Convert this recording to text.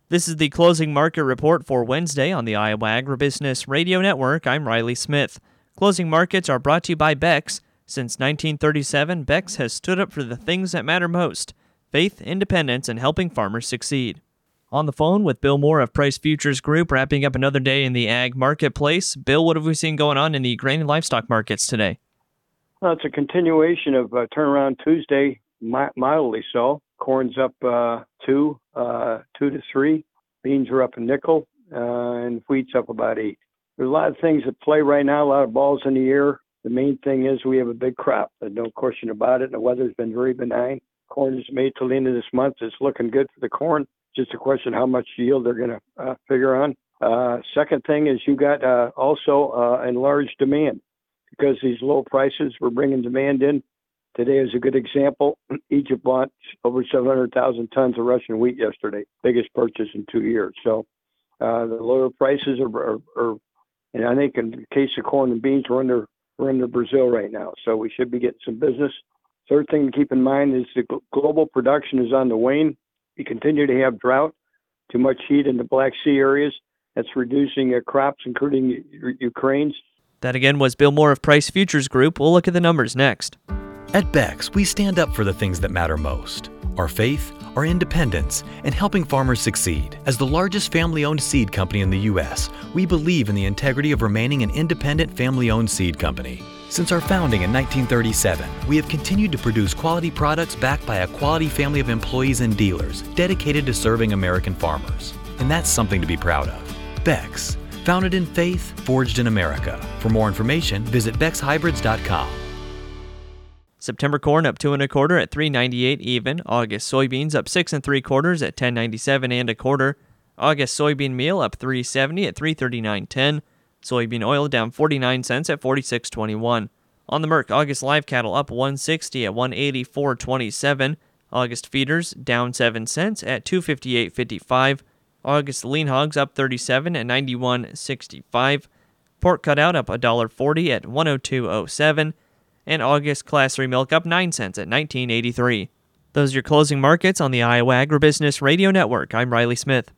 This is the closing market report for Wednesday on the Iowa Agribusiness Radio Network. I'm Riley Smith. Closing markets are brought to you by Beck's. Since 1937, Beck's has stood up for the things that matter most: faith, independence, and helping farmers succeed. On the phone with Bill Moore of Price Futures Group, wrapping up another day in the ag marketplace. Bill, what have we seen going on in the grain and livestock markets today? Well, it's a continuation of turnaround Tuesday, mildly so. Corn's up 2 to 3. Beans are up a nickel, and wheat's up about 8. There's a lot of things at play right now, a lot of balls in the air. The main thing is we have a big crop. There's no question about it. The weather's been very benign. Corn is made till the end of this month. It's looking good for the corn. Just a question how much yield they're going to figure on. Second thing is you got also enlarged demand. Because these low prices were bringing demand in. Today is a good example. Egypt bought over 700,000 tons of Russian wheat yesterday, biggest purchase in 2 years. So the lower prices are, and I think in the case of corn and beans, we're under Brazil right now. So we should be getting some business. Third thing to keep in mind is the global production is on the wane. We continue to have drought, too much heat in the Black Sea areas. That's reducing crops, including Ukraine's. That again was Bill Moore of Price Futures Group. We'll look at the numbers next. At Beck's, we stand up for the things that matter most: our faith, our independence, and helping farmers succeed. As the largest family-owned seed company in the U.S., we believe in the integrity of remaining an independent family-owned seed company. Since our founding in 1937, we have continued to produce quality products backed by a quality family of employees and dealers dedicated to serving American farmers. And that's something to be proud of. Beck's. Founded in faith, forged in America. For more information, visit BecksHybrids.com. September corn up 2 1/4 at $3.98 even. August soybeans up 6 3/4 at $10.97 1/4. August soybean meal up $3.70 at $3.39.10. Soybean oil down 49 cents at $46.21. On the Merc, August live cattle up 160 at $184.27. August feeders down 7 cents at $258.55. August lean hogs up 37 at $91.65. Pork cutout up $1.40 at $102.07. And August Class 3 milk up 9 cents at $19.83. Those are your closing markets on the Iowa Agribusiness Radio Network. I'm Riley Smith.